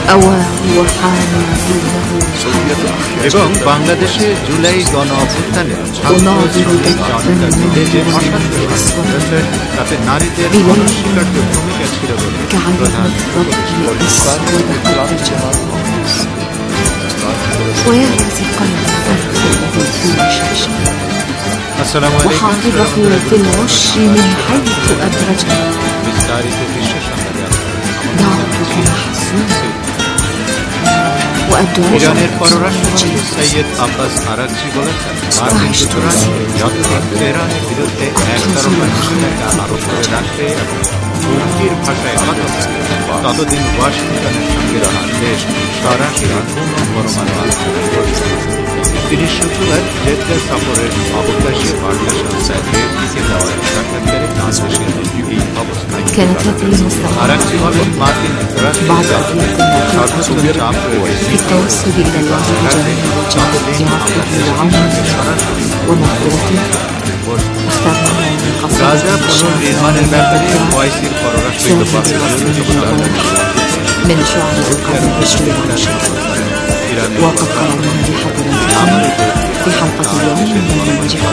এবং বাংলাদেশে জুলাই গণ অভ্যুত্থানে ছাত্রদের যে অসাধারণ তাতে নারীদের অনস্বীকার্য ভূমিকা ছিল বলে প্রধান وحافظه في العش من حيث أدرجه বিস্তারিত বিশ্ব সংবাদে دعوتك محسوس ইরানের পররাষ্ট্রমন্ত্রী সৈয়দ আব্বাস আরাগচি বলেছেন, মার্কিন যুক্তরাষ্ট্র যতদিন তেহরানের বিরুদ্ধে একতরফা নিষেধাজ্ঞা আরোপ করে রাখবে এবং হুমকির ভাষায় কথা বলবে, ততদিন ওয়াশিংটনের সঙ্গে তার দেশ সরাসরি পূর্ণ পরমাণু আলোচনা করবে। তিনি শুক্রবার জেদ্দা সফরের অবকাশে বার্তা সংস্থাকে দেওয়া সাক্ষাৎকারে বাংলাদেশের এই অবস্থায় আরাগচি বলেন, মার্কিন যুক্তরাষ্ট্রের সর্বোচ্চ চাপ রয়েছে بالتوسل إلى الله بجانب গাজা পুনর্নির্মাণের ব্যাপারে ওআইসির পররাষ্ট্র من شعب القرن العشرين وقد قرأنا بحضراتكم في حلقة اليوم من برنامجكم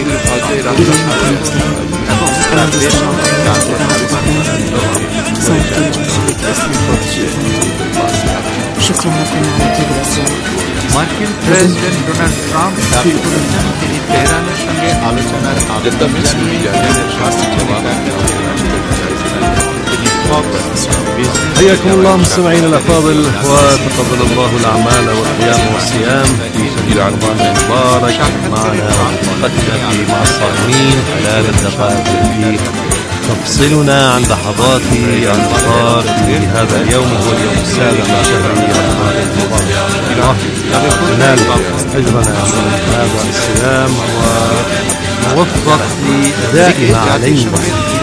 شكرا لكم على طيب الأسئلة. মার্কিন প্রেসিডেন্ট ডোনাল্ড ট্রাম্প দাবি করেছেন তিনি তেহরানের সঙ্গে আলোচনার আবেদন জানিয়ে حياكم الله مستمعينا الأفاضل، وتقبل الله الأعمال والقيام والصيام في شهر رمضان المبارك معنا وحلقتنا مع الصائمين خلال الدقائق التي تفصلنا عن لحظات الإفطار في هذا اليوم، وهو اليوم السابع من شهر رمضان المبارك. ننال أجرنا من هذا الصيام ونوفق لأداء ما علينا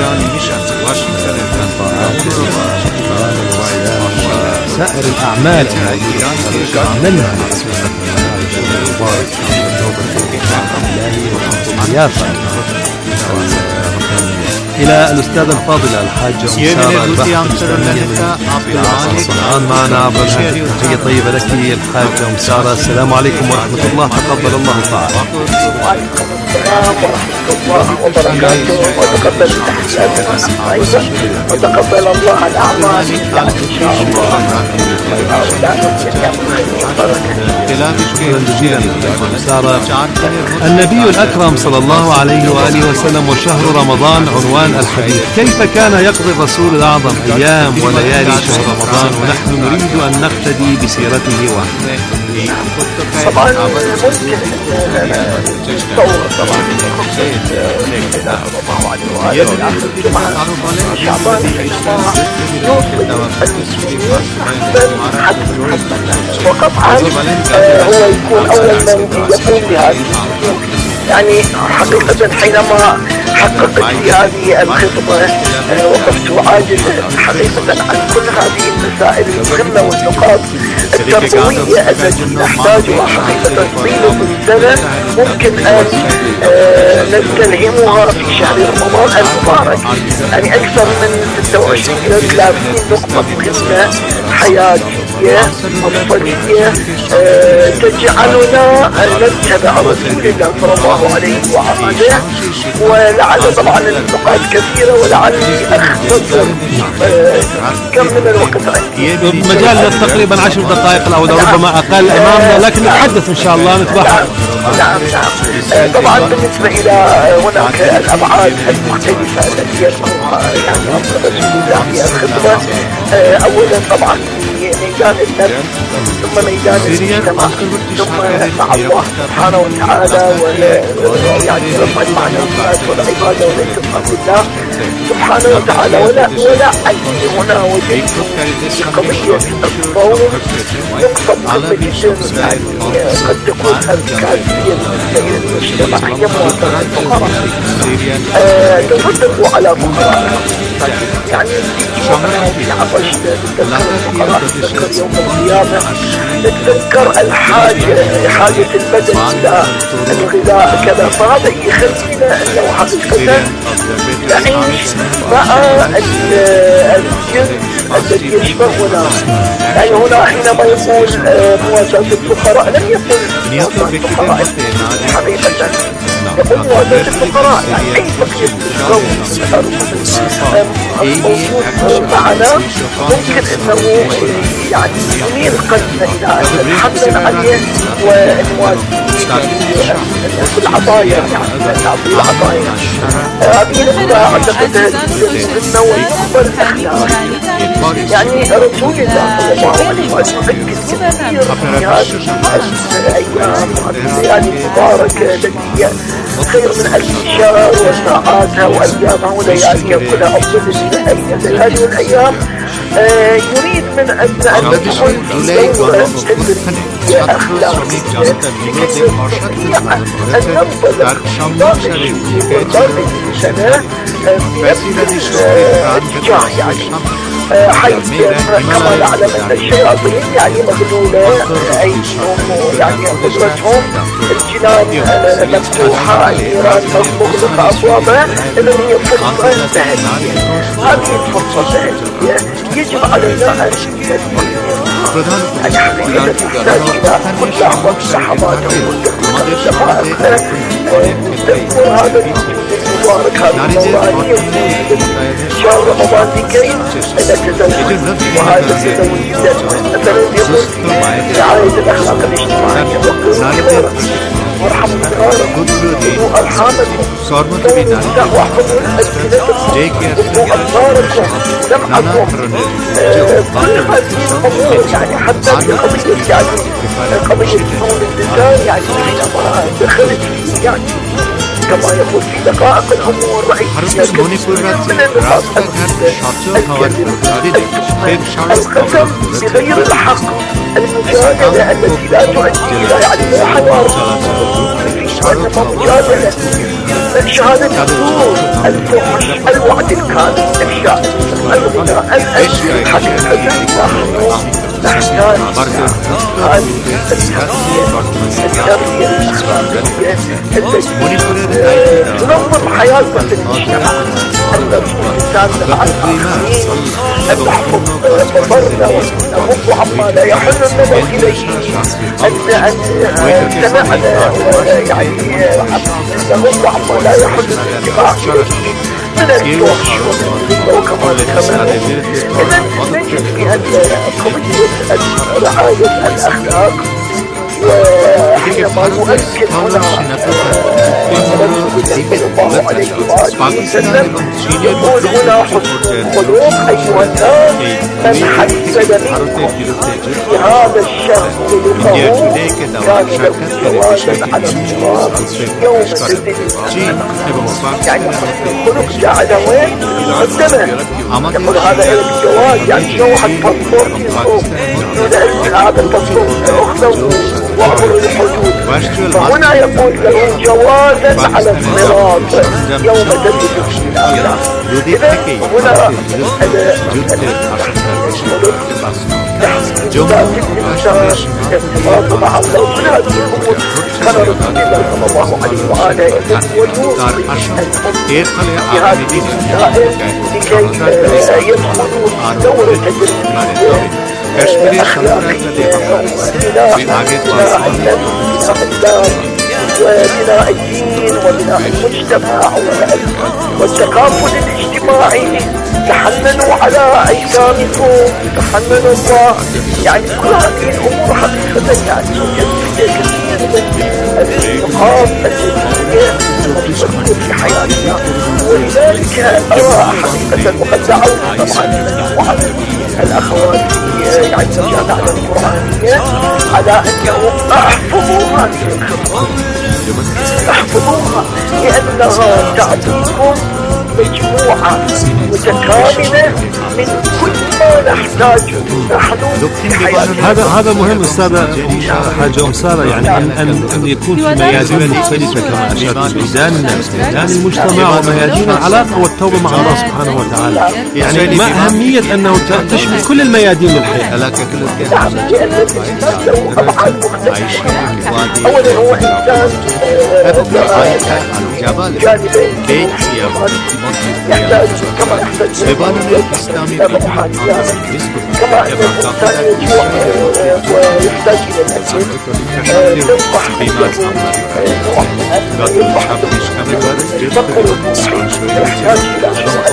سائر الأعمال التي نعملها إلى الأستاذة الفاضلة الحاجة مسارة البحر معنا عبر الهاتف. تحية طيبة لك الحاجة مسارة. السلام عليكم ورحمة الله، تقبل الله تعالى. وعليكم السلام ورحمة الله وبركاته، وتقبل التحيات وتقبل الله الأعمال إن شاء الله. النبي الأكرم صلى الله عليه وآله وسلم وشهر رمضان عنوان الحديث. كيف كان يقضي الرسول الأعظم أيام وليالي شهر رمضان ونحن نريد أن نقتدي بسيرته وحده؟ طبعا ممكن تصور طبعا سيدنا صلى الله عليه وآله شعبان حينما وقطعا هو يكون أول من يقوم بهذه، يعني حقيقة حينما حققت في هذه الخطبة وقفت عاجزا حقيقة عن كل هذه المسائل المهمة والنقاط التربوية التي نحتاجها حقيقة طيلة السنة ممكن أن نستلهمها في شهر رمضان المبارك. يعني أكثر من 26 إلى 30 نقطة مهمة حياتية مفصلية تجعلنا أن نتبع رسول الله صلى الله عليه وآله، ولعل طبعا النقاط كثيرة ولعلي أختصر كم من الوقت عندي. مجال تقريبا 10 دقائق أو ربما أقل أمامنا، لكن نتحدث إن شاء الله نتبعها. نعم. طبعا بالنسبة إلى هناك الأبعاد المختلفة التي يذكرها يعني رسول الله في الخطبة، أولا طبعا ميدان النفس، ثم ميدان المجتمع، ثم مع الله سبحانه وتعالى يعني رفع المعنويات والعبادة والانتصار بالله سبحانه وتعالى. ولا أني هنا وجدت في قضية الصوم نقطة مهمة جدا، يعني قد تكون أذكارية بالنسبة إلى المجتمع يموت الفقراء تصدقوا على فقراء، يعني في عطش نتذكر الفقراء، نتذكر يوم القيامة، نتذكر حاجة البدن إلى الغذاء كذا. فهذا يخلينا أنه حقيقة نعيش يتعايش مع الجنس الذي يشبهنا. يعني هنا حينما يقول مواجهة الفقراء لم يقل مواجهة الفقراء حقيقة، يقول مواجهة الفقراء يعني أي فقير موجود معنا ممكن أنه يعني يميل قلبنا إلى الحمل عليه والمواجهة بالعطايا، يعني تعطي العطايا. هذه الأخلاق أعتقد السنة والنخبة الأخلاقية. يعني رسول الله صلى الله عليه وسلم ركز كثير في هذه الأيام يعني المباركة التي هي خير من 1000 شهر وساعاتها وأيامها ولياليها كلها أفضل من هذه الأيام. يريد من أن تكون دولة تدريبية أخلاقية أن ننطلق سنة اتجاه يعني حيث كما نعلم أن الشياطين يعني مغلولة أيديهم يعني قدرتهم، الجنان مفتوحة، النيران مغلقة أبوابها، إذن هي فرصة ذهبية. هذه الفرصة الذهبية يجب علينا أن الحقيقة تحتاج إلى كل لحظة لحظاته والدقائق تذكر هذا المبارك هذا الموالي شهر رمضان لكي نتزوج. وهذا التزوج مثلا يقول رعاية الأخلاق الاجتماعية وقوة وارحموا صغاركم وقوا أرحامكم واحفظوا ألسنتكم وقوا أبصاركم سمعكم. كل هذه الأمور يعني حتى في قضية يعني قضية حول اللسان يعني حينما دخلت يعني كما يقول في دقائق الأمور رأيت من الناس القسم بغير الحق، المجادلة التي لا تؤدي إلى يعني حوار وإنما مجادلة، شهادة الزور، الفحش، الوعد الكاذب، إفشاء الغناء، حقيقة نحتاج هذه التربية الأخلاقية التي تنظم حياتنا في المجتمع، أن نكون إنسان مع الآخرين، أن نحفظ بصرنا ونغض عما لا يحل النظر إليه، أن سمعنا يعني نغض عما لا يحل الاستماع إليه من الفحش وكما ذكرنا. إذن نجد بأن قضية رعاية الأخلاق وحينما نؤكد هنا صلى الله عليه وسلم يقول هنا حسن الخلق أيها الناس من حسن منكم في هذا الشهر خلقه كان له جوازا على الصراط يوم الدين. يعني حسن الخلق جعل وين قدمه يقول هذا الجواز يعني شو حتفضل هذا التصور أخذوا وأمر الحدود. فهنا يقول له جوازا على الصراط يوم تجد النار. إذن هنا ارتباط مع الله من هذه الأمور كان رسول الله صلى الله عليه وآله ويوصي بهذه المسائل لكي يدخلوا دور التدريب الأخلاقية وبناء الدين وبناء المجتمع والتكافل الاجتماعي. تحننوا على أيتامكم، تحننوا الله، يعني كل هذه الأمور حقيقة يعني كثير من النقاط التي تدخل في حياتنا. ولذلك أرى حقيقة وقد دعوت طبعا وعلى الأخوات يعني الجامعة القرآنية على أنهم احفظوا هذه الخطوات، احفظوها لأنها تعطيكم مجموعة متكاملة من كل ما نحتاجه نحن في حياتنا. هذا مهم أستاذة حاجة سارة، يعني أن يكون في ميادين مختلفة كما أشرت، ميدان الناس، ميدان المجتمع، وميادين العلاقة والتوبة مع الله سبحانه وتعالى. يعني ما أهمية أنه تشمل كل الميادين للحياة؟ نعم، لأن الإنسان له أبعاد مختلفة. أولا هو إنسان جبل جانبين بيت يابان يحتاج كما يحتاج لبنان الإسلامي روحانيات كما أن الإنسان يجوع ويحتاج إلى الأكل تصبح بما يحتاج إلى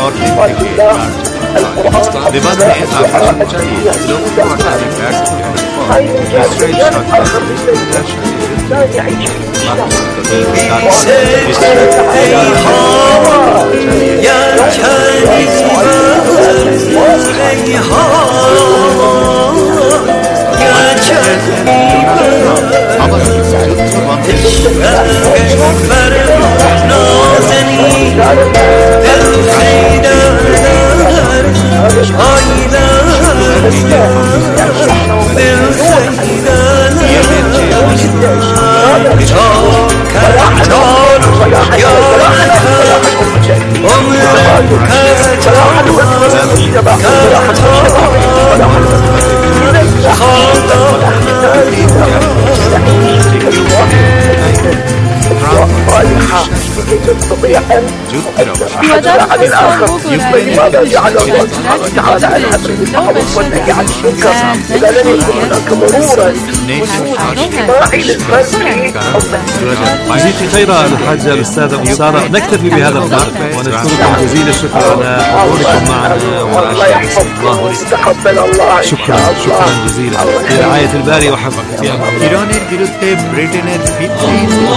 وذلك الصندوق لماذا جعل الله سبحانه وتعالى الأمر بالمعروف والنهي عن المنكر إذا لم يكن هناك ضرورة اجتماعي للفرد جزيتي خيرا الحاجة الأستاذة أسارة. نكتفي بهذا القدر ونشكركم جزيل الشكر على حضوركم معنا الله يحفظكم ويتقبل الله. شكرا جزيلا لرعاية الباري وحفظه في أمان الله. ইরানের বিরুদ্ধে ব্রিটেনের ভিত্তি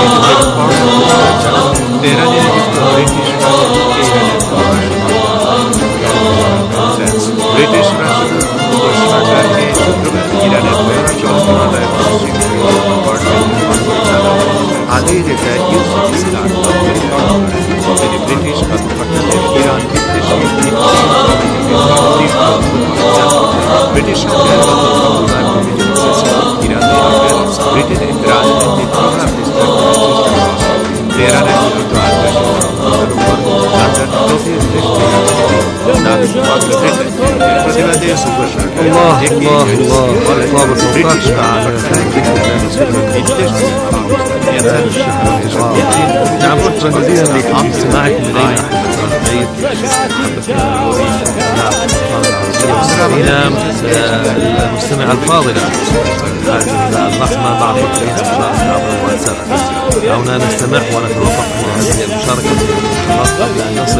তেহরানের ব্রিটিশ রাষ্ট্রকে শুক্রবার ইরানের আলীর ইউসুফ ইসলাম তিনি ব্রিটিশ কর্মকর্তাদের ইরান বিদ্বেষী ব্রিটিশ সরকার ব্রিটেনের রাজনৈতিক প্রভাব বিস্তার করার চেষ্টা করা তেহরানের বিরুদ্ধে প্রতিবাদে نعم شكرا جزيلا لاستماعكم إلينا المستمعة الفاضلة اللحظة مع المشاركة عبر الواتساب. دعونا نستمع ونتوقف هذه المشاركة قبل أن نصل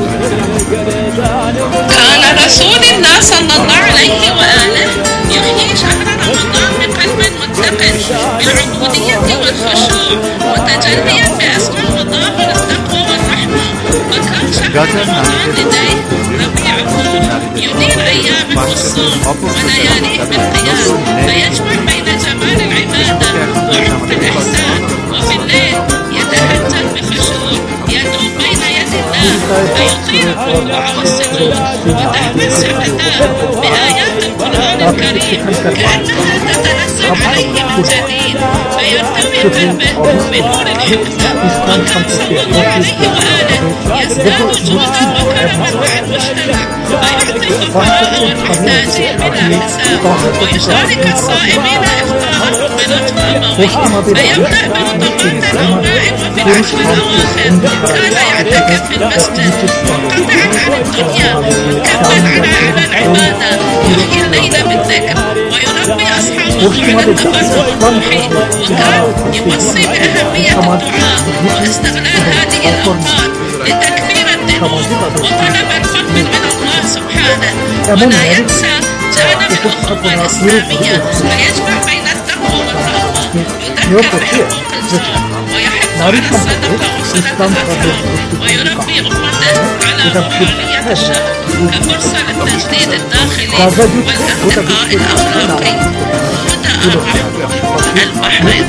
كان رسول الله صلى الله عليه وآله يحيي شهر رمضان بقلب متقن بالعبودية والخشوع وتجليا بأسماء وظاهر التقوى والرحمة. وكان شهر رمضان لديه ربيعه يدير أيامه بالصوم ولياليه بالقيام فيجمع بين جمال العبادة وعمق الإحسان. وفي الليل يتهجد بخشوع يدعو بين يد الله فيطيل الركوع والسجود وتحمل شفتاه بآيات القرآن الكريم كأنها تتنزل عليه من جديد فيرتوي قلبه بنور الحكمة. وكان صلى الله عليه وآله يزداد جوعا وكرما مع المجتمع فيعطي الفقراء والمحتاجين بلا حساب ويشارك الصائمين إفطارهم بلطف فيبدأ برطبات أو ماء وفي العشر الأواخر كان يعتكف في المسجد منقطعا عن الدنيا مكملا على العبادة يحيي الليل بالذكر ويربي أصحابه على التفكر الروحي. وكان يوصي بأهمية الدعاء واستغلال هذه الأوقات لتكفير الذنوب وطلب الفضل من الله سبحانه ولا ينسى جانب الأخوة الإسلامية فيجمع بين التقوى والرحمة يذكر بحقوق الجار ويحث على الصدقة وصلة الأرحام ويربي أمته على روحانية الشهر كفرصة للتجديد الداخلي والارتقاء الأخلاقي. هدى الرحمة البحرين.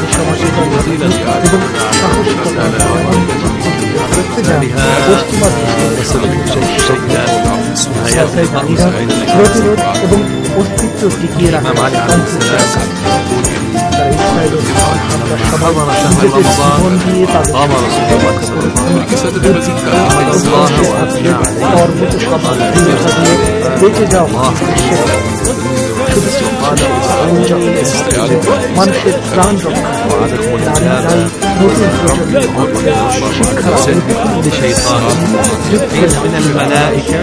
حضر شهر رمضان قام رسول الله صلى الله عليه وسلم حمد الله وأثنى عليه وقال মানুষের প্রাণ রক্ষা করে, নারীরাই নতুন শিক্ষার لشيطان من الملائكة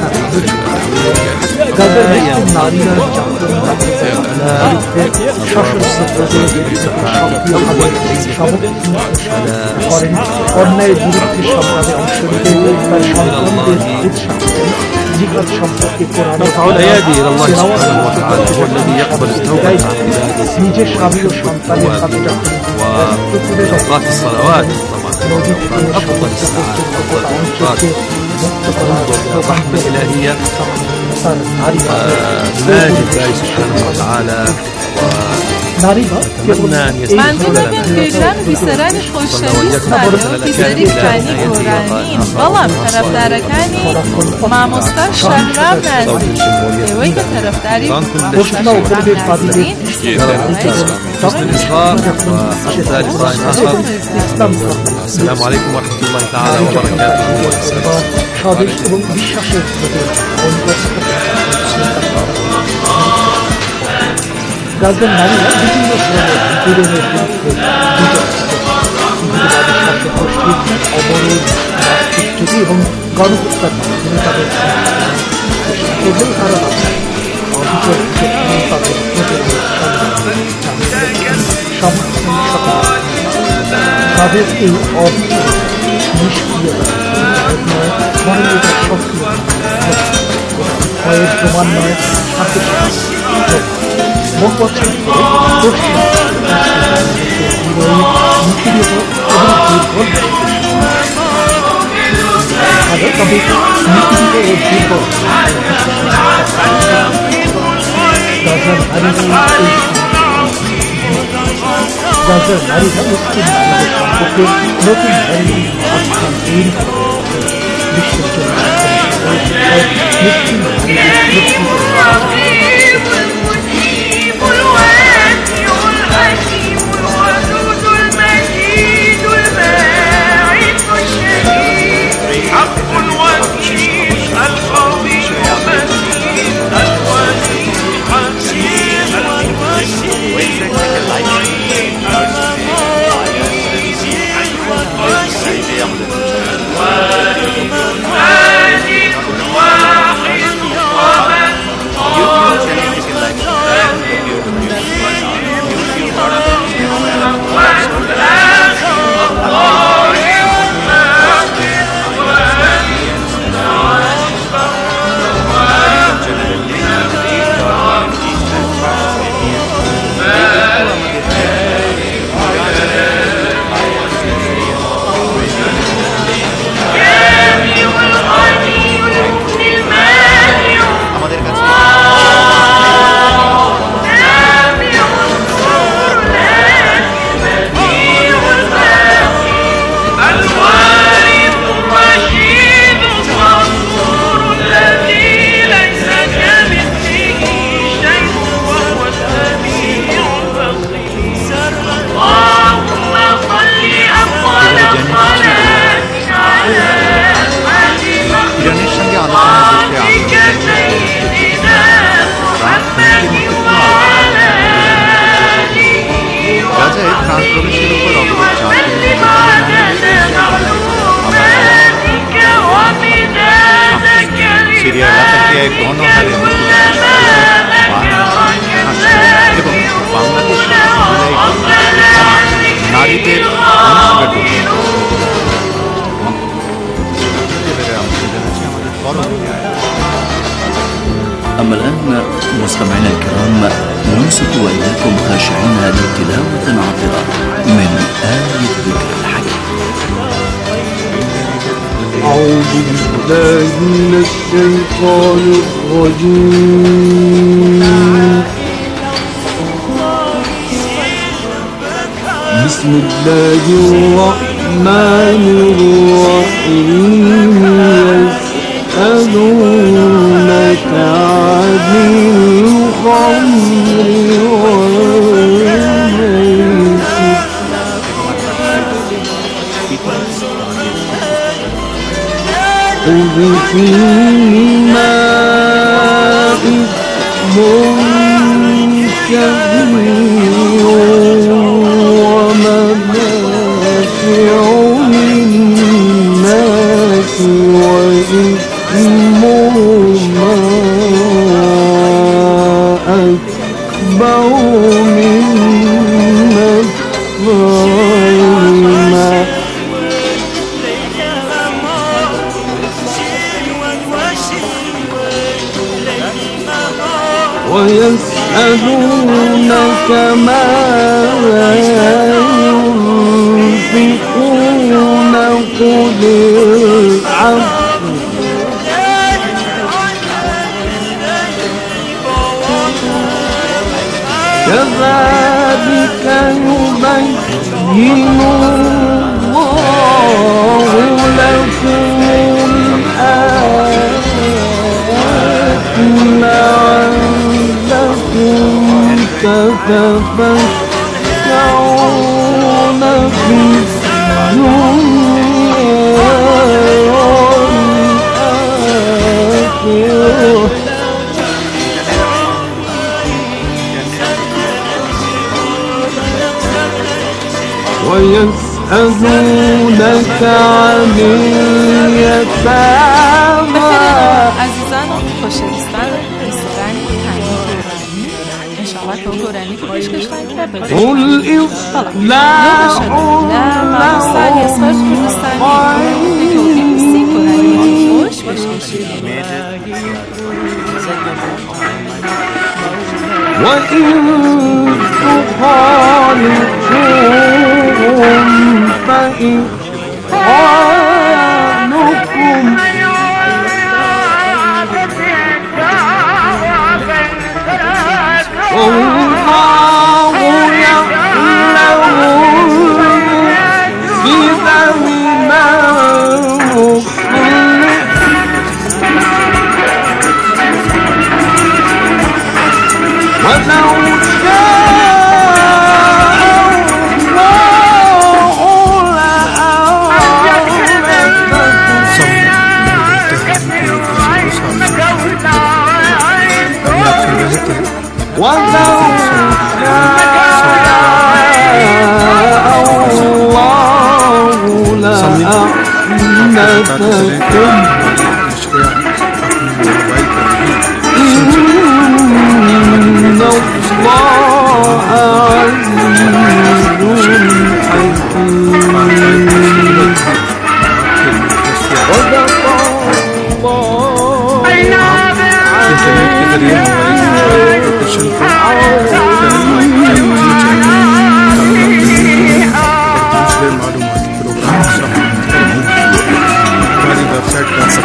গাজার নারীরা সশস্ত্রদের সক্রিয়ভাবে করেন, অন্যায়ের বিরুদ্ধে সংগ্রামে অংশ নিতে তার সন্তানদের উৎসাহ দেন। জিহাদ সম্পর্কে নিজের স্বামী ও সন্তানের সাথে যখন وأوقات الصلوات طبعا أفضل الساعات أفضل الأوقات الرحمة الإلهية ناجي الله سبحانه وتعالى منظور من خیران بیسەرانی خۆشەویستمان و بیسەریکانی گۆرانین، بەڵام طرفدارەکانی مامۆستا شەهرام نازنین ئێوەی کە طرفداری شەهرام نازنین حسن الإصغاء وأفضل إصغاء آخر. السلام عليكم ورحمة الله تعالى وبركاته. গাজার নারীরা বিভিন্ন ধরনের বিরোধের বিরুদ্ধে অবরোধ, রাজনীতি এবং গণহত্যার মাধ্যমে তাদের কারণ আছে তাদের এই নিষ্ক্রিয়তা মানবতার সক্রিয় ক্রমান্বয়ে সাথে বহুবছর গাজার নারীরা মুসলিম নারীদের সম্পর্কে নতুন ধরনের আখ্যান তৈরি করে বিশ্বের জন্য মুসলিম নারীদের أما الآن مستمعينا الكرام ننصت وإياكم خاشعين لتلاوة عطرة من آية ذكر الحكيم. أعوذ بالله من الشيطان الرجيم. بسم الله الرحمن الرحيم. يسألونك عن الخمر والميسر قل فيهما إثم كثير ومنافع للناس وإثمهما أكبر من نفعهما ويسألونك ماذا ينفقون قل العفو كذلك يبين الله لكم الآيات لعلكم تتفكرون في الدنيا والآخرة ويسألونك عن اليتامى عزیزان خوشویستان رسیدن تنین قرآنی انشاءالله که قرآنی که پیش کشتن که قل إصلاح وإن تخالفوهم فإخوانكم والله يعلم بذنب ولو website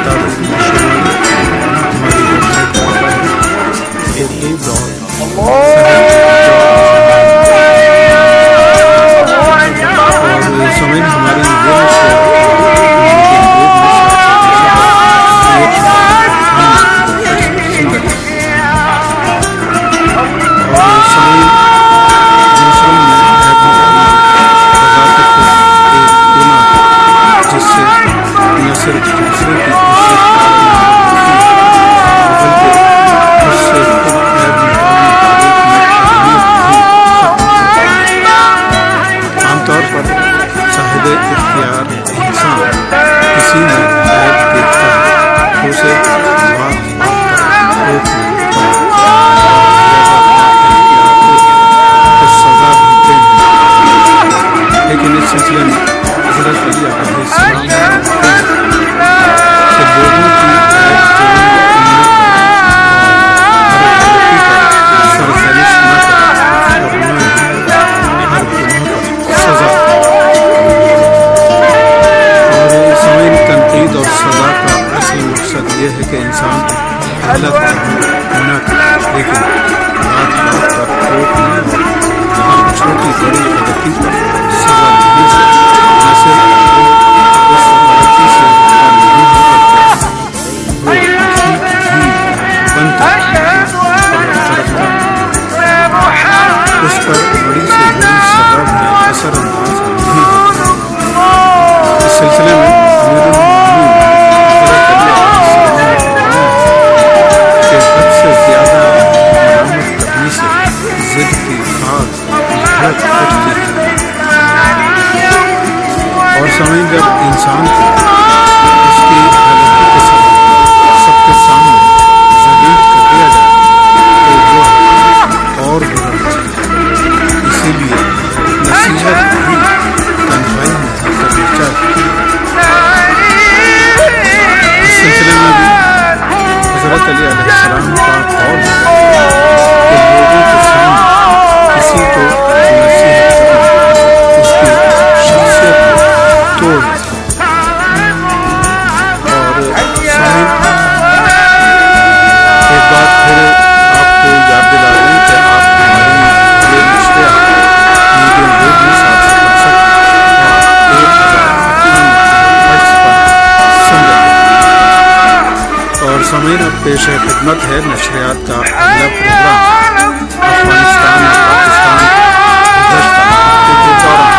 पेश है खिदमत है नशरियात का अगला प्रोग्राम अफगानिस्तान और पाकिस्तान के दौरान।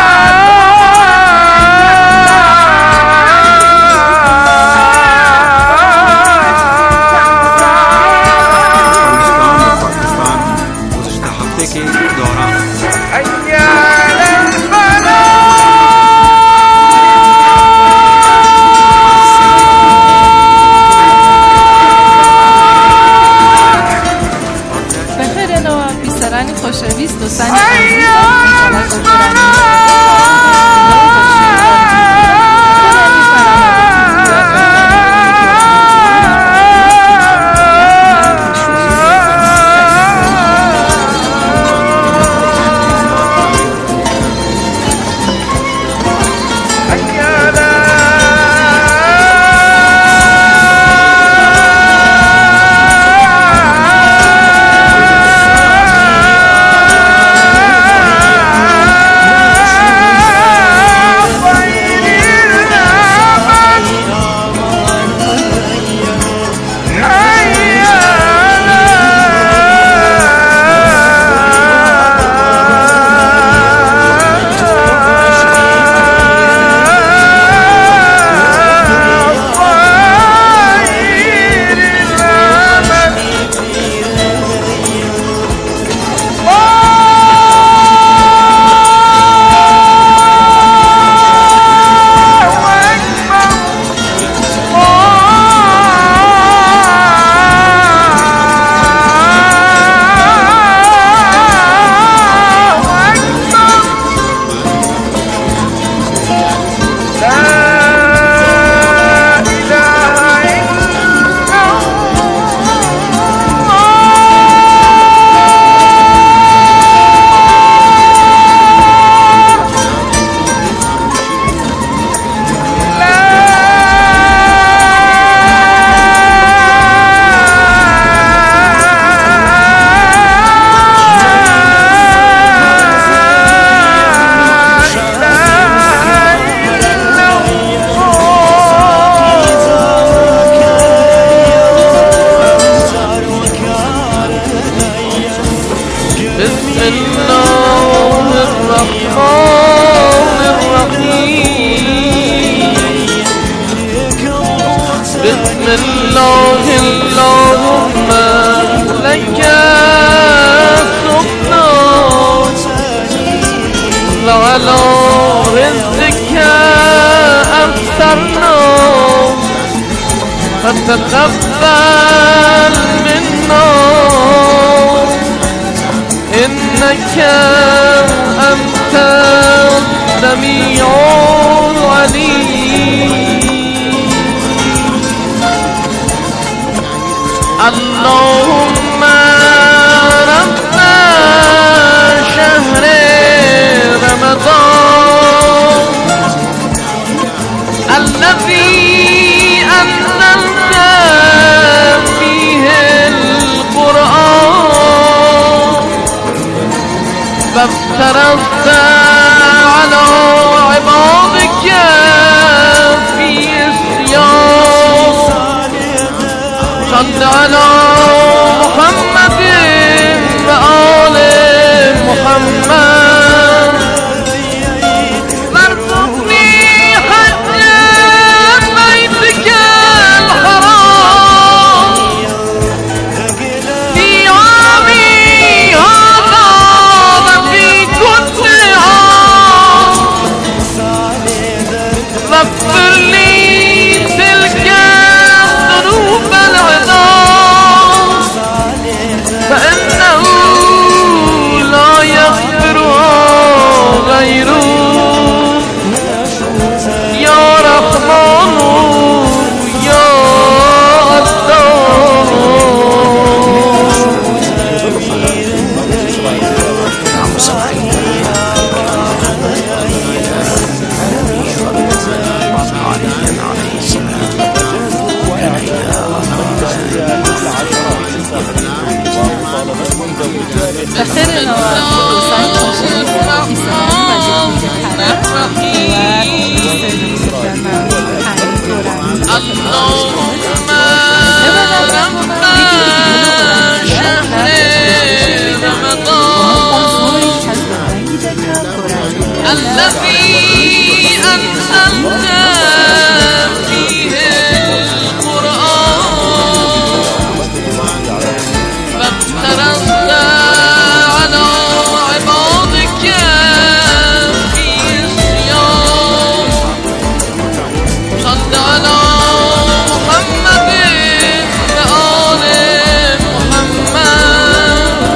فتقبل منا إنك أنت السميع العليم. اللهم رب شهر رمضان الذي أنزلت فيه القرآن فافترضت على عبادك في الصيام. صل على محمد وآل محمد وارزقني حج بيتك الحرام في عامي هذا وفي كل عام. واغفر لي تلك الذنوب العظام فإنه لا يغفرها غيرك يا رحمن يا اللهم الذي أنزلنا فيه القرآن فافترضنا على عبادك في الصيام صل على محمد وآل محمد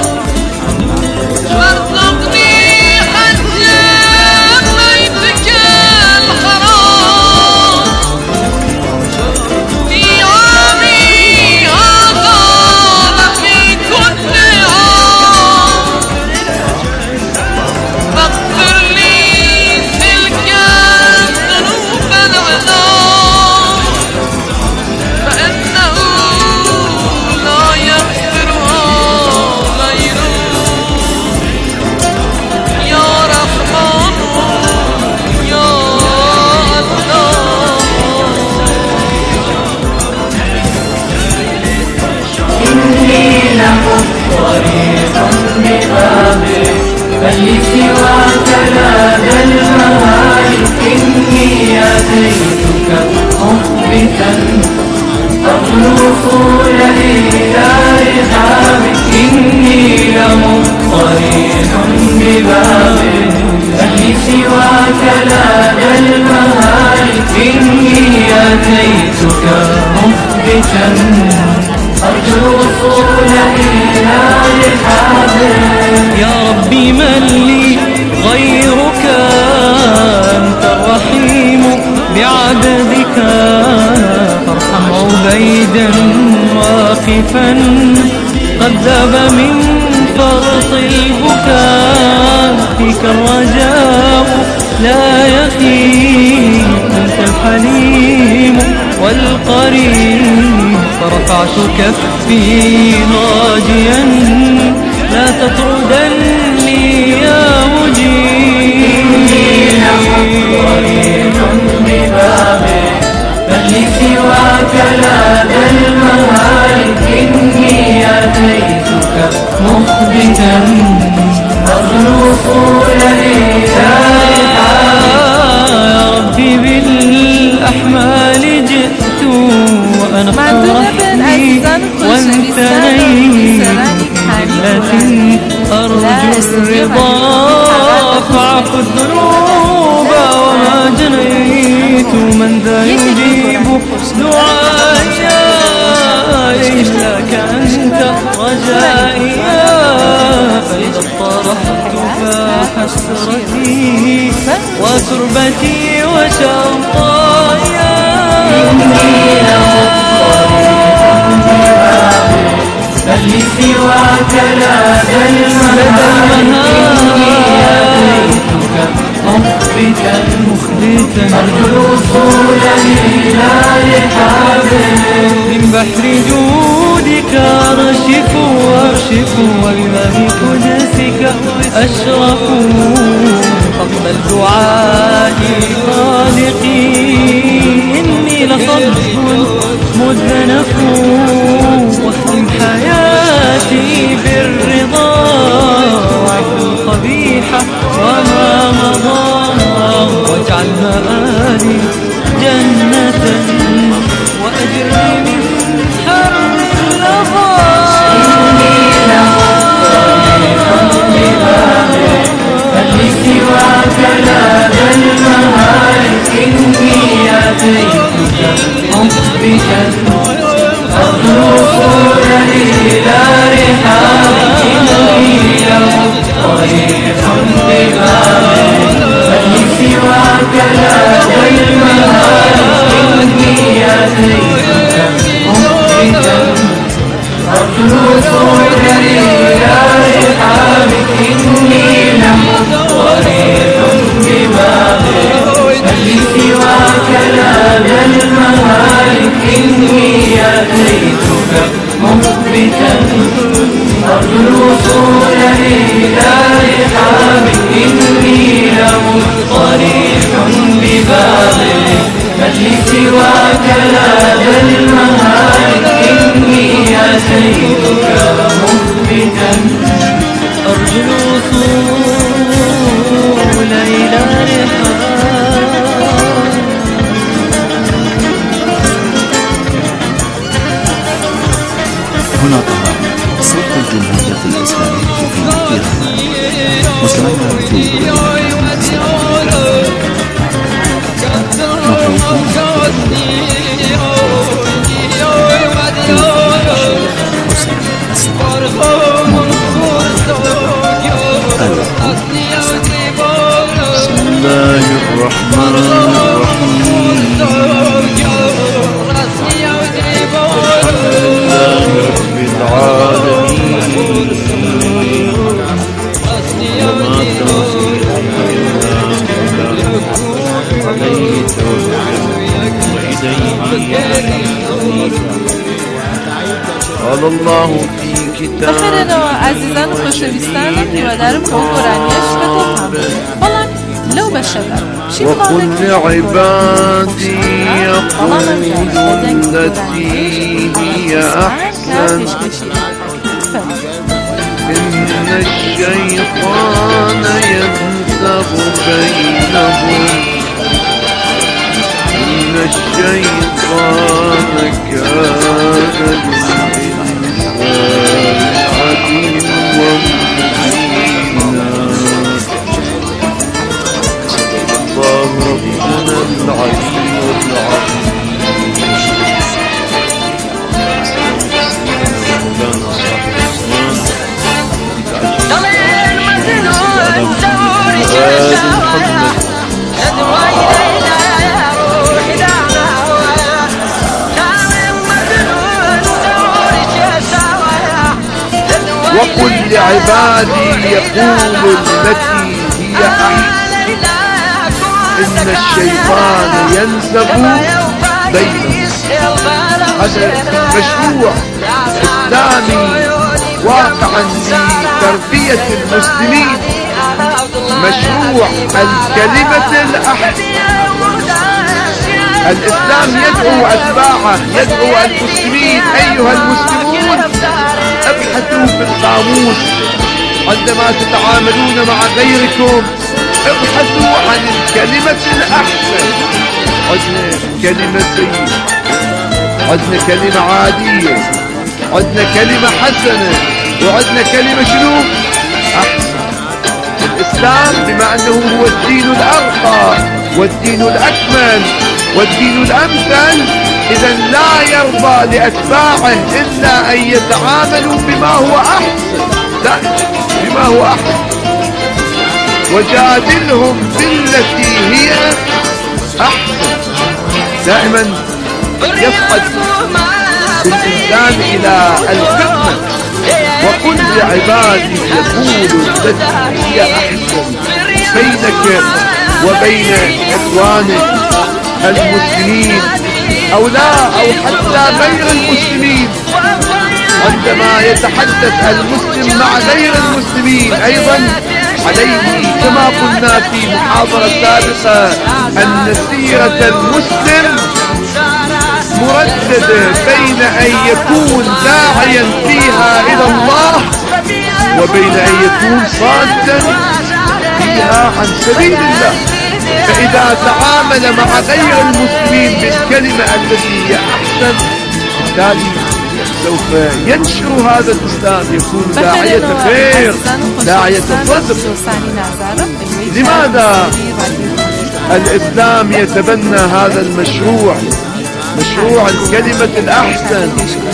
وارزقني حج بيتك الحرام في عامي هذا وفي كل عام فاغفر لي تلك الذنوب العظام فإنه لا يغفرها غيرك يا رحمن يا الله إني لمضطرب ببابك بل سواك لا ذا المهالك إني أتيتك مخبتا الوصول إلى رحابك إني لمضطرب ببابك بل سواك لا ذا المهالك إني أتيتك مخبتا أرجو الوصول إلى رحابك يا ربي من لي غيرك أنت الرحيم بعبدك فارحم عبيدا واقفا قد ذاب من فرط البكاء فيك الرجاء لا يخيب أنت الحليم والقريب فرفعت كفي راجيا لا تطردني يا مجيب ببابك بل سواك لا ذا المهالك إني أتيتك مخبتا أرجو الوصول إلى يا ربي بالأحمال جئت وأنا فرحتي وانتنيت التي أرجو الرضا فاعف الذنوب وما جنيت من ذا يجيب دعائي إلاك أنت رجائي فإذا اضطرحت فحسرتي وتربتي وشرطايا بل سواك لا ذا مخبتا أرجو الوصول إلى رحابك من بحر جودك أرشف وأرشف وبباب قدسك أشرف فاقبل دعائي خالقي إني لصدق مذنف واختم حياتي بالرضا وعف القبيح وما مضى واجعل مآلي جنة وأجرني من حر اللظى بل سواك لا ذا المهالك إني أتيتك مخبتا أرجو الوصول إلى رحابك إني لمضطرب ببابك بل سواك لا ذا المهالك إني أتيتك مخبتا أرجو الوصول إلى رحابك إني لمضطرب ببابك بل سواك لا ذا المهالك إني أتيتك مخبتا أرجو الوصول إلى رحابك إني لمضطرب ببابك بل سواك لا ذا المهالك إني أتيتك مخبتا أرجو الوصول إلى رحاب. هنا طهران صوت الجمهورية الإسلامية في إيران. مستمعينا بسم الله الرحمن الرحيم. العالمين وما توفيقنا عليه توكلنا وإليه قال الله في كتاب. بخيرنا عزیزان خوشویستانم هیوادارم که ئەو گۆرانیەش بەتۆتان بەڵام لەو بەشەدا چی وقل لعبادي يقولوا التي هي أحسن إن الشيطان ينزغ بينهم إن الشيطان كان للإنسان عدوا مبينا. الله ربنا العلي العظيم. وقل لعبادي يقولوا التي هي أحسن إن الشيطان ينزغ بينهم. هذا مشروع إسلامي واقعا لتربية المسلمين، مشروع الكلمة الأحسن. الإسلام يدعو أتباعه، يدعو المسلمين أيها المسلمون ابحثوا في القاموس عندما تتعاملون مع غيركم، ابحثوا عن الكلمة الأحسن. عندنا كلمة سيئة، عندنا كلمة عادية، عندنا كلمة حسنة، وعندنا كلمة شنو؟ أحسن. الإسلام بما أنه هو الدين الأرقى والدين الأكمل والدين الأمثل، إذا لا يرضى لأتباعه إلا أن يتعاملوا بما هو أحسن، بما هو أحسن. وجادلهم بالتي هي أحسن. دائما يصعد الإنسان إلى القمة. وقل لعبادي يقولوا التي هي أحسن بينك وبين إخوانك المسلمين أو لا أو حتى غير المسلمين. عندما يتحدث المسلم مع غير المسلمين أيضا عليه كما قلنا في محاضرة سابقة أن سيرة المسلم مرددة بين أن يكون داعيا فيها إلى الله وبين أن يكون صادا فيها عن سبيل الله. فإذا تعامل مع غير المسلمين بالكلمة التي هي أحسن بالتالي سوف ينشر هذا الإسلام، يكون داعية خير، داعية صدق. لماذا الإسلام يتبنى هذا المشروع، مشروع الكلمة الأحسن؟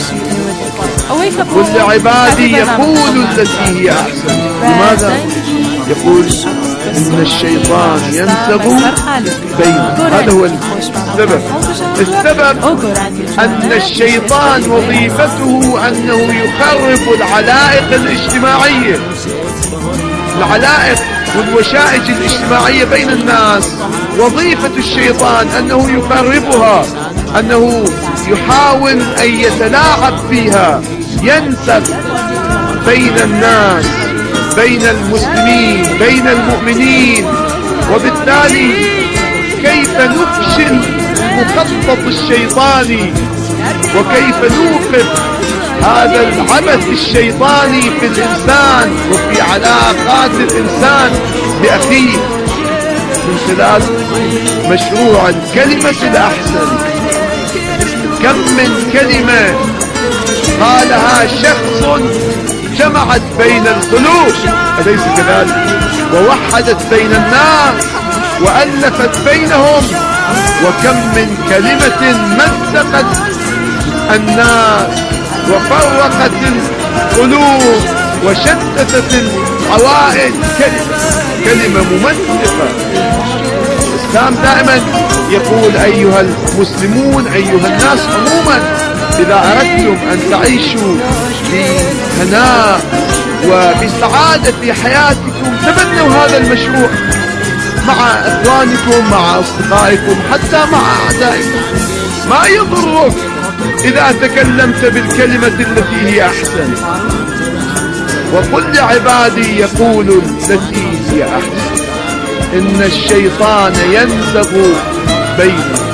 كل عبادي يقول التي هي أحسن. لماذا؟ يقول إن الشيطان ينزغ بينهم. هذا هو السبب. السبب أن الشيطان وظيفته أنه يخرب العلائق الاجتماعية، العلائق والوشائج الاجتماعية بين الناس. وظيفة الشيطان أنه يخربها، أنه يحاول أن يتلاعب فيها، ينسب بين الناس، بين المسلمين، بين المؤمنين. وبالتالي كيف نفشل المخطط الشيطاني وكيف نوقف هذا العبث الشيطاني في الإنسان وفي علاقات الإنسان بأخيه. من خلال مشروع الكلمة الأحسن. كم من كلمة قالها شخص جمعت بين القلوب، أليس كذلك؟ ووحدت بين الناس وألفت بينهم. وكم من كلمة مزقت الناس وفرقت القلوب وشتتت العوائد. كلمة ممزقة. الإسلام دائما يقول أيها المسلمون، أيها الناس عموما، إذا أردتم أن تعيشوا بهناء وبسعادة في حياتكم تبنوا هذا المشروع مع إخوانكم، مع أصدقائكم، حتى مع أعدائكم. ما يضرك إذا تكلمت بالكلمة التي هي أحسن. وقل لعبادي يقولوا التي هي أحسن إن الشيطان ينزغ بينهم.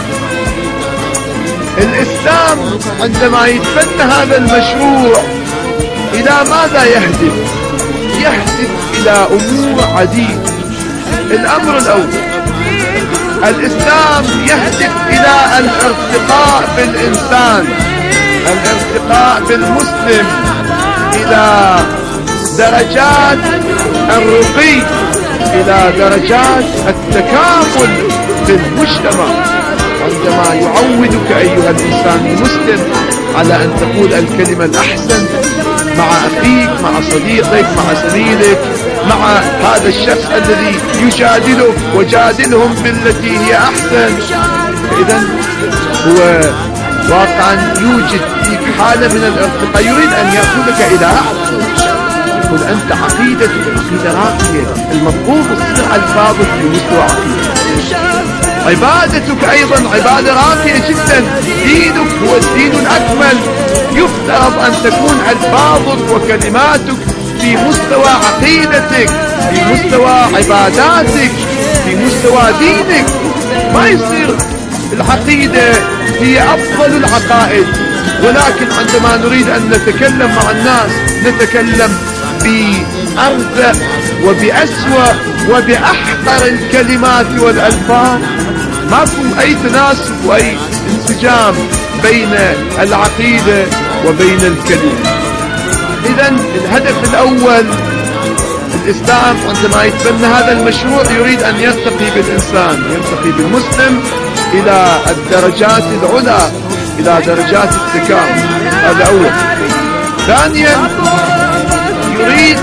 الإسلام عندما يتبنى هذا المشروع إلى ماذا يهدف؟ يهدف إلى أمور عديدة. الأمر الأول، الإسلام يهدف إلى الارتقاء بالإنسان، الارتقاء بالمسلم إلى درجات الرقي، إلى درجات التكامل في المجتمع. عندما يعودك أيها الإنسان المسلم على أن تقول الكلمة الأحسن مع أخيك، مع صديقك، مع زميلك، مع هذا الشخص الذي يجادلك، وجادلهم بالتي هي أحسن، إذن هو واقعا يوجد فيك حالة من الارتقاء، يريد أن يأخذك إلى أعلى. يقول أنت عقيدتك عقيدة راقية، المفروض تصير ألفاظك في مستوى عقيدة. عبادتك أيضا عبادة راقية جدا. دينك هو الدين الأكمل، يفترض أن تكون ألفاظك وكلماتك في مستوى عقيدتك، في مستوى عباداتك، في مستوى دينك. ما يصير العقيدة هي أفضل العقائد، ولكن عندما نريد أن نتكلم مع الناس نتكلم بأرذل وبأسوأ وبأحقر الكلمات والألفاظ. ما في أي تناسب وأي انسجام بين العقيدة وبين الكلمة. إذن الهدف الأول، الإسلام عندما يتبنى هذا المشروع يريد أن يرتقي بالإنسان، يرتقي بالمسلم إلى الدرجات العلى، إلى درجات التكامل. هذا أول. ثانيا، يريد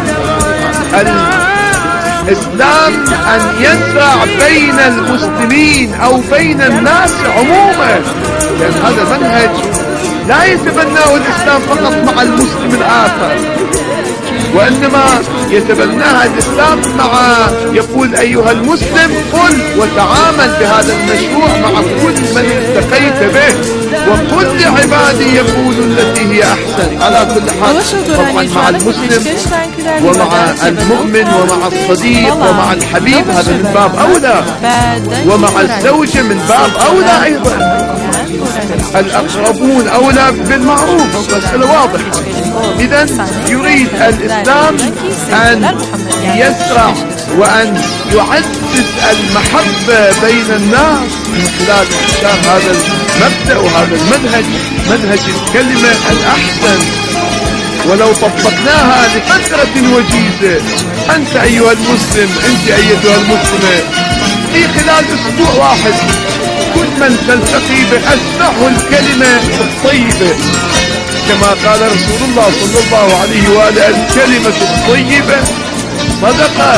الإسلام أن يزرع بين المسلمين أو بين الناس عموما، لأن هذا منهج لا يتبناه الإسلام فقط مع المسلم الآخر، وإنما يتبناها الإسلام مع، يقول أيها المسلم قل وتعامل بهذا المشروع مع كل من التقيت به، وقل لعبادي يقول التي هي أحسن. على كل حال طبعا مع المسلم ومع المؤمن ومع الصديق ومع الحبيب هذا من باب أولى، ومع الزوجة من باب أولى أيضا. الأقربون أولى بالمعروف، مسألة واضحة. إذن يريد الإسلام أن يزرع وأن يعزز المحبة بين الناس من خلال انتشار هذا المبدأ وهذا المنهج، منهج الكلمة الأحسن. ولو طبقناها لفترة وجيزة، أنت أيها المسلم، أنت أيتها المسلمة، في خلال أسبوع واحد كل من تلتقي به أسمعه الكلمة الطيبة، كما قال رسول الله صلى الله عليه وآله: الكلمة الطيبة صدقة،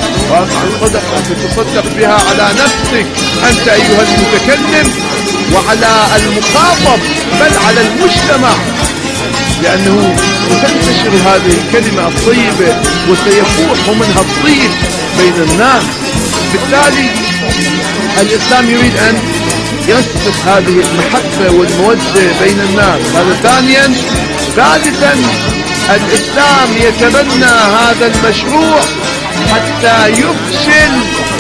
صدقة تتصدق بها على نفسك أنت أيها المتكلم وعلى المخاطب، بل على المجتمع، لأنه ستنتشر هذه الكلمة الطيبة وسيفوح منها الطيب بين الناس. بالتالي الإسلام يريد أن يرسخ هذه المحبة والمودة بين الناس. هذا ثانيا. ثالثا، الإسلام يتبنى هذا المشروع حتى يفشل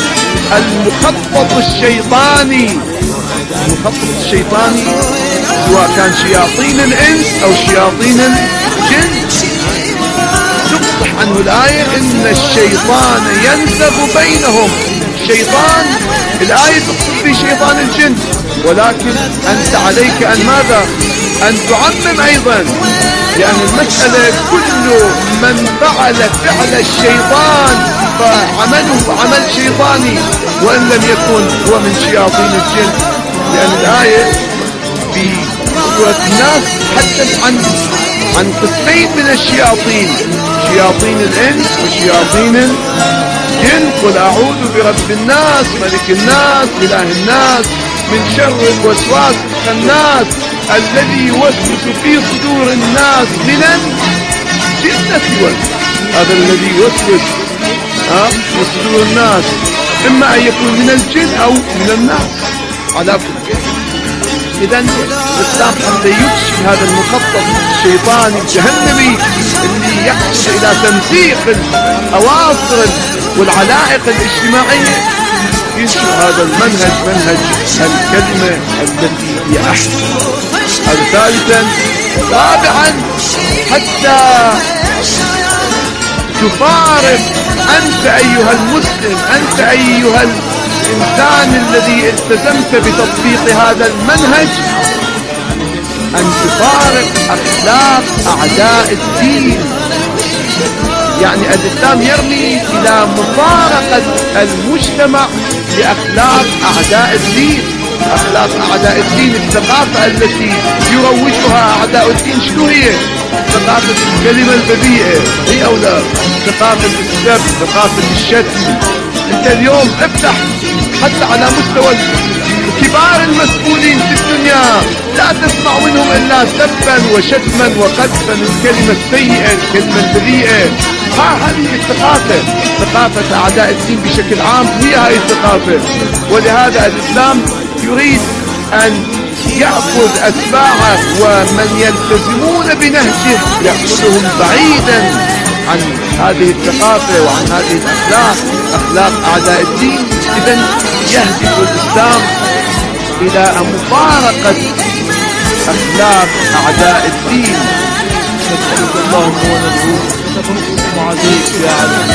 المخطط الشيطاني. المخطط الشيطاني سواء كان شياطين الإنس أو شياطين الجن، تفصح عنه الآية: إن الشيطان ينزغ بينهم. الشيطان الآية تقصد به شيطان الجن، ولكن أنت عليك أن ماذا؟ أن تعمم أيضا، لأن المسألة كل من فعل فعل الشيطان فعمله عمل شيطاني وإن لم يكن هو من شياطين الجن، لأن الآية في سورة الناس تحدث عن قسمين من الشياطين، شياطين الإنس وشياطين الجن. قل أعوذ برب الناس ملك الناس إله الناس من شر الوسواس الخناس الذي يوسوس في صدور الناس من الجنة والناس. هذا الذي يوسوس في صدور الناس إما أن يكون من الجن أو من الناس على كل. إذن الإسلام حتى يكشف هذا المخطط الشيطاني الجهنمي اللي يحدث إلى تمزيق الأواصر والعلائق الاجتماعية، ينشر هذا المنهج، منهج الكلمة التي هي أحسن. هذا ثالثا. رابعا، حتى تفارق أنت أيها المسلم، أنت أيها الإنسان الذي التزمت بتطبيق هذا المنهج، أن تفارق أخلاق أعداء الدين. يعني الإسلام يرمي إلى مفارقة المجتمع لأخلاق أعداء الدين. أخلاق أعداء الدين، الثقافة التي يروجها أعداء الدين شنو هي؟ ثقافة الكلمة البذيئة هي أو لا؟ ثقافة السب، ثقافة الشتم. أنت اليوم افتح حتى على مستوى كبار المسؤولين في الدنيا لا تسمع منهم إلا سبا وشتما وقذفا، الكلمة السيئة، الكلمة البذيئة. هذه الثقافة، ثقافة أعداء الدين بشكل عام هي هاي الثقافة. ولهذا الإسلام يريد أن يأخذ أتباعه ومن يلتزمون بنهجه يأخذهم بعيدا عن هذه الثقافة وعن هذه الأخلاق، أخلاق أعداء الدين. إذن يهدف الإسلام إلى مفارقة أخلاق أعداء الدين. نسألك اللهم وندعوك وعليك يا عزيز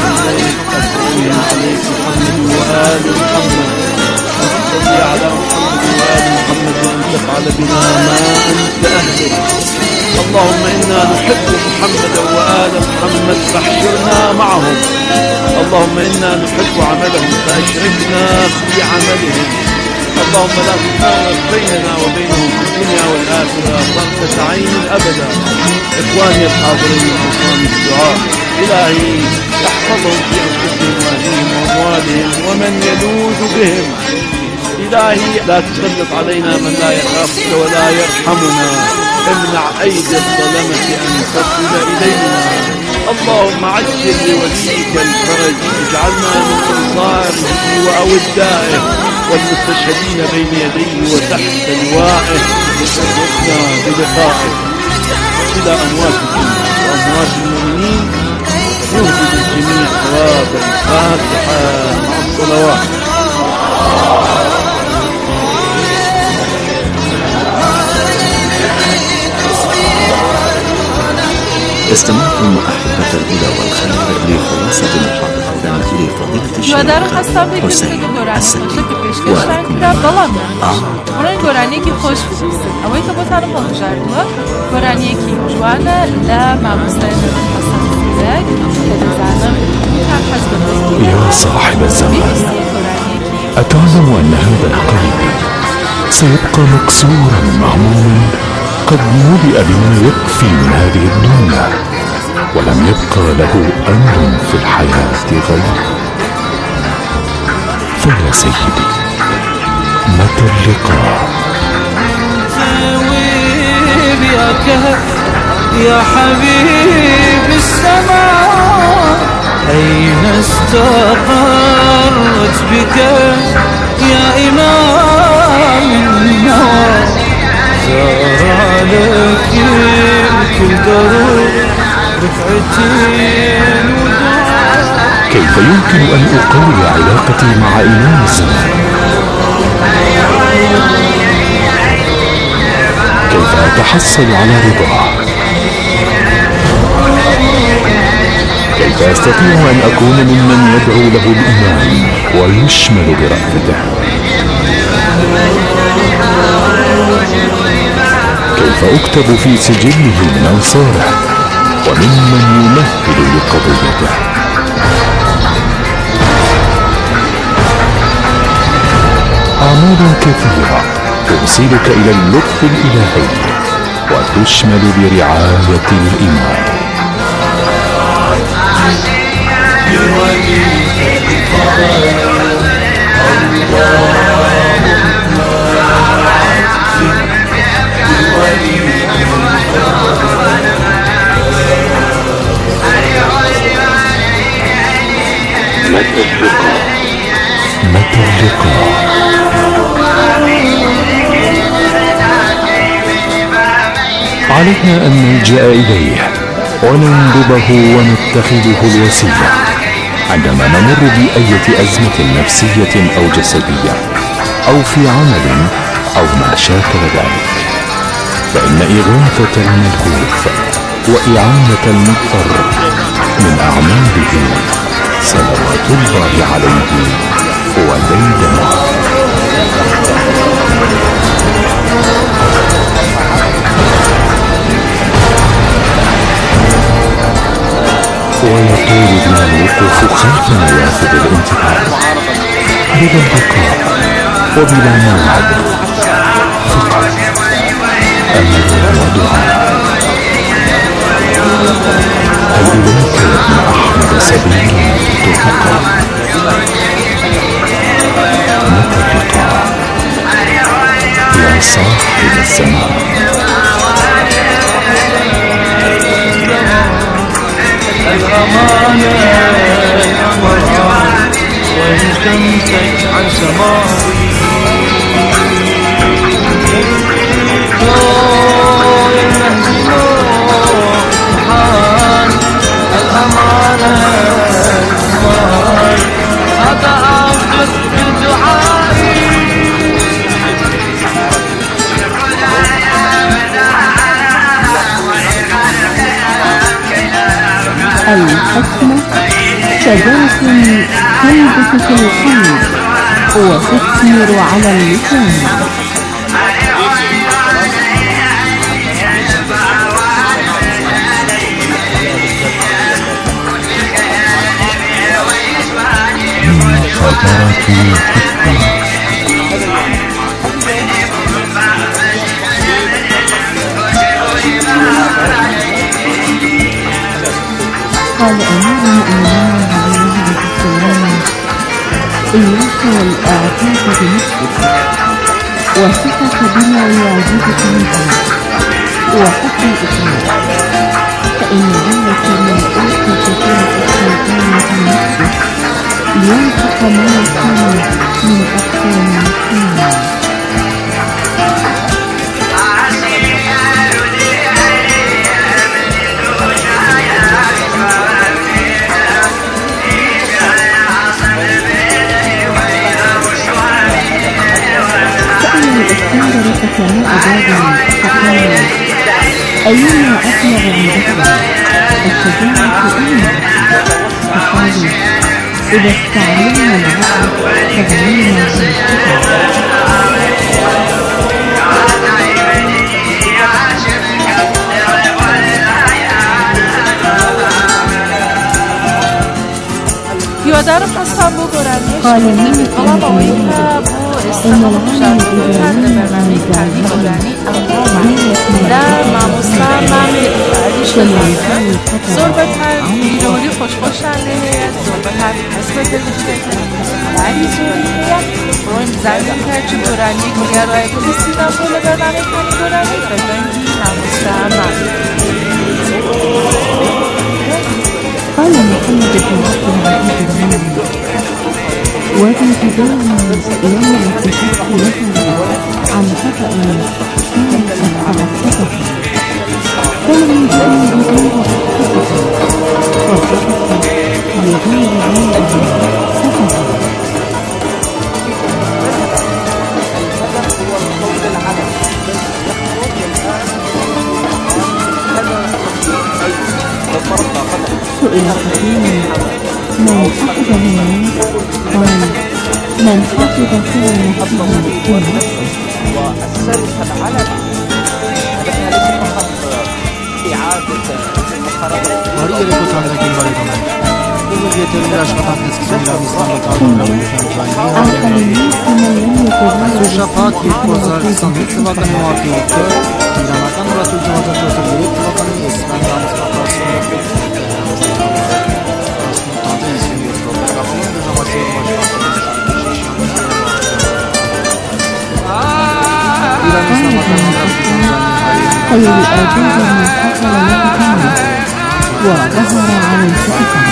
الصلي عليك محمد وآل محمد، وصلي على محمد وآل محمد وأن تفعل بنا ما أنت أهله. اللهم إنا نحب محمدا وآل محمد فاحشرنا معهم. اللهم إنا نحب عملهم فأشركنا في عملهم. اللهم لا تفرق بيننا وبينهم في الدنيا والآخرة طرفة عين أبدا. إخواني الحاضرين وإخواني الدعاء، إلهي يحفظهم في أنفسهم وأهلهم وأموالهم ومن يلوذ بهم. إلهي لا تسلط علينا من لا يخافك ولا يرحمنا. امنع أيدي الظلمة أن تصل إلينا. اللهم عجل لوليك الفرج، اجعلنا من أنصاره وأودائه والمستشهدين بين يديه وتحت لوائه، وارزقنا بلقائه. إلى أمواتكم وأموات المؤمنين يهدد الجميع ثواب الفاتحة مع الصلوات. استمعتم أحبة الهدى والخير لخلاصة محاضرة لفضيلة الشيخ حسين السدي برای گۆرانێکی خۆش بنووسن ئەوەی کە بۆتانم هەڵبژاردووە گۆرانیەکی جوانە لە مامۆستای حەسەن سیرەک کە دەزانم کاک حەز بەدەستی يا صاحب الزمان، أتعلم أن هذا القلب سيبقى مكسورا مهموما قد ملئ بما يكفي من هذه الدنيا ولم يبقى له أمر في الحياة غيره؟ فيا سيدي، متى اللقاء؟ يا كهف يا حبيب السماء، أين استقرت بك يا إمام النار؟ زار عليك الكل دروب رفعتين ودعاء. كيف يمكن أن أقوي علاقتي مع إمام الزمان؟ كيف أتحصل على رضاه؟ كيف أستطيع أن أكون ممن يدعو له الإيمان ويشمل برأفته؟ كيف أكتب في سجله من أنصاره وممن يمهد لقضيته؟ أعمال كثيرة توصلك إلى اللطف الإلهي وتشمل برعاية الإيمان. متى اللقاء؟ علينا أن نلجأ إليه وننبذه ونتخذه الوسيلة عندما نمر بأية أزمة نفسية أو جسدية أو في عمل أو ما شاكل ذلك، فإن إغاثة الملهوف وإعانة المضطر من أعماله صلوات الله عليه وديدنه. ويطول بنا الوقوف خلف نوافذ الانتظار بلا لقاء وبلا موعد، فقط أمل ودعاء. هل إليك يا ابن أحمد سبيل في التقى؟ متى اللقاء يا صاحب الزمان؟ الأمانة وإن تمسك عن سماوي الأمانة هذا أفضل بالدعاء. الحكمة شجرة تنبت في القلب وتثمر على اللسان. شجرة الحكمة. قال أمير المؤمنين عليه السلام: إياك والإعتاق بنفسك وثقك بما يعجبك منك وحق الإسلام، فإن ذلك من أوقات فتنة الشيطان في نفسه لينفق ما يكون من أحسن المسلمين. فكان أبابا فقال: أيما أبلغ عندكم الشجاعة أين؟ فقالوا: إذا استعملنا العقل فغنينا عن یادم خواستم بگرم قال من إن العالم إذا لم در ماموسان مامیر زربتر بیروری خوشباشنده زربتر حسب دلشته ولی زوریه برون زمین ترچی برانی گویا رای کلیسی نبوله برنامه کنی برانی بلنگی ماموسان مامیر. قال محمد بن عبد العزيز وبتجاوز يوم اتفاق له عن خطأ كان قد أغفته كان يجري بغير خطأ وسقط بغير عنده سقط. سئل إلى قتيل من أخذ مني قال من حفظ كل نفسه والسرقة العلنية فللآجوز من حصل له كمال وظهر على الفئة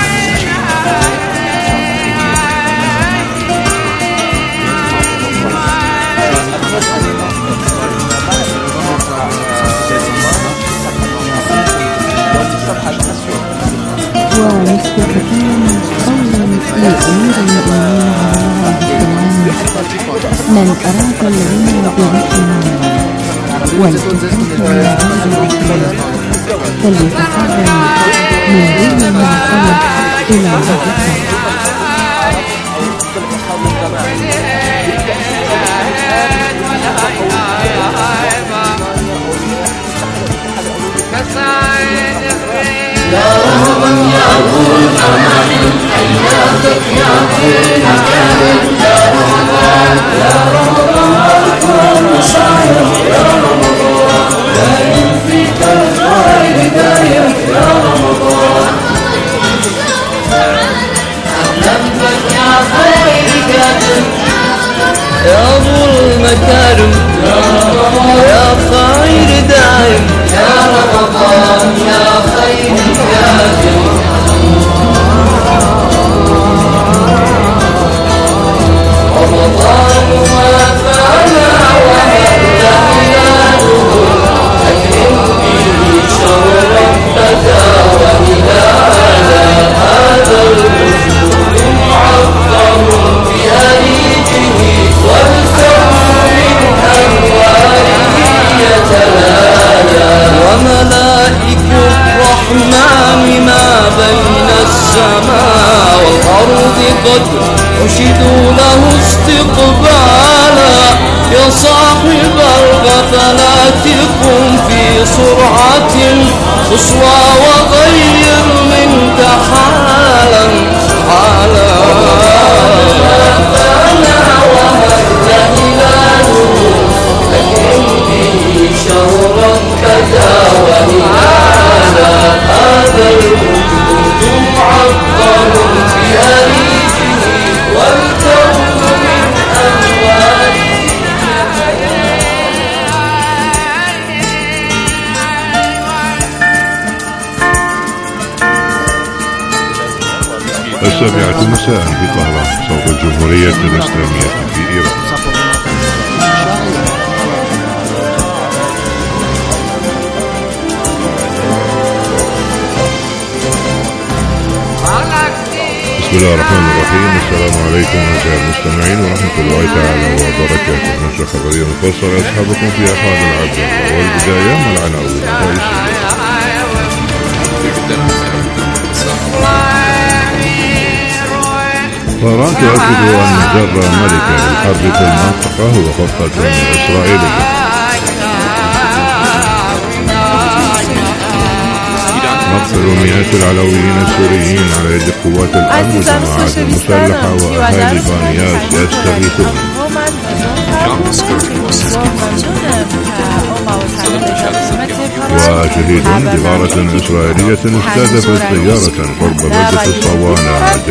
ومثل كثير قول لأمير المؤمنين من أراد الغنى بذكر والكفاف فليتحرر من دون المعصية إلى الذكر يا رهبا يا أبو الأمان حياتك يا أبو المكان يا رمضان يا رمضان أكون صايم يا رمضان دايم فيك الخير دايم يا رمضان أهلا بك يا خير قادم يا أبو المكارم يا رمضان يا خير دايم يا رمضان يا خير قادم رمضان وافانا وهل هلاله أكرم به شهرا بدا وهلالا هذا الوجود معظم بأريجه والكون من أنواره يتلالا وملائك الرحمن ما بين السماء والأرض قد أشهدوا له استقبالا يا صاحب الغفلات قم في سرعة قصوى وغير منك حالا حالا وهل هلاله أكرم به شهرا بدا وهلالا هذا الوجود معظم بأريجه والكون من أنواره السابعة مساء في طهران صوت الجمهورية الإسلامية في إيران. بسم الله الرحمن الرحيم. السلام عليكم أعزائي المستمعين ورحمة الله تعالى وبركاته. نشرة خبرية مفصلة أصحابكم في أحوال العبد والبداية مع العناوين الرئيسية. طهران تؤكد أن جر ملكة الحرب في المنطقة هو خطة إسرائيلية. مقتل مئات العلويين السوريين على يد قوات الأمن والجماعات المسلحة وأهالي بانياس يستغيثون. وشهيد بغارة إسرائيلية استهدفت سيارة قرب بلدة الصوانة